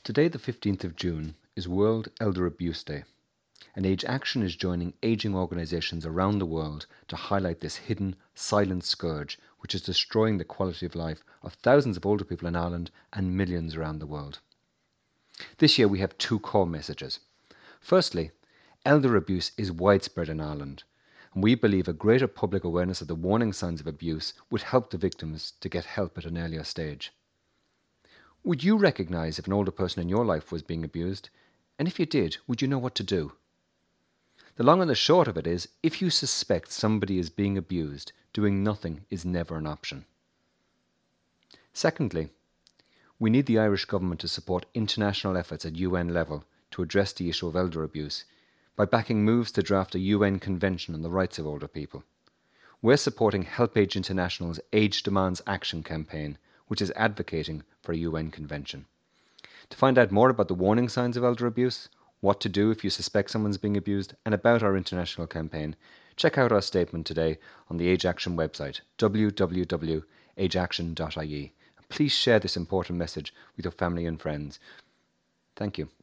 Today, the 15th of June, is World Elder Abuse Day, and Age Action is joining ageing organisations around the world to highlight this hidden, silent scourge which is destroying the quality of life of thousands of older people in Ireland and millions around the world. This year we have two core messages. Firstly, elder abuse is widespread in Ireland, and we believe a greater public awareness of the warning signs of abuse would help the victims to get help at an earlier stage. Would you recognise if an older person in your life was being abused? And if you did, would you know what to do? The long and the short of it is, if you suspect somebody is being abused, doing nothing is never an option. Secondly, we need the Irish government to support international efforts at UN level to address the issue of elder abuse by backing moves to draft a UN Convention on the Rights of Older People. We're supporting HelpAge International's Age Demands Action campaign, which is advocating for a UN convention. To find out more about the warning signs of elder abuse, what to do if you suspect someone's being abused, and about our international campaign, check out our statement today on the Age Action website, www.ageaction.ie. Please share this important message with your family and friends. Thank you.